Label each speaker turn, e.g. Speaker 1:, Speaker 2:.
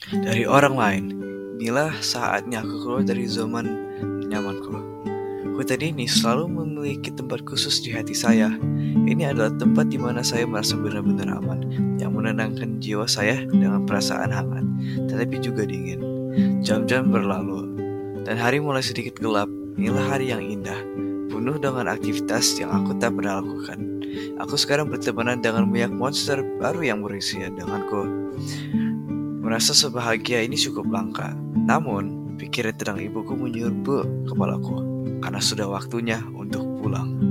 Speaker 1: dari orang lain. Inilah saatnya aku keluar dari zona nyamanku. Hutan ini selalu memiliki tempat khusus di hati saya. Ini adalah tempat di mana saya merasa benar-benar aman, yang menenangkan jiwa saya dengan perasaan hangat, tetapi juga dingin. Jam-jam berlalu, dan hari mulai sedikit gelap. Inilah hari yang indah, penuh dengan aktivitas yang aku tak pernah lakukan. Aku sekarang bertemanan dengan banyak monster baru yang berisi denganku. Merasa sebahagia ini cukup langka. Namun, pikiran tentang ibuku menyerbu kepalaku, karena sudah waktunya untuk pulang.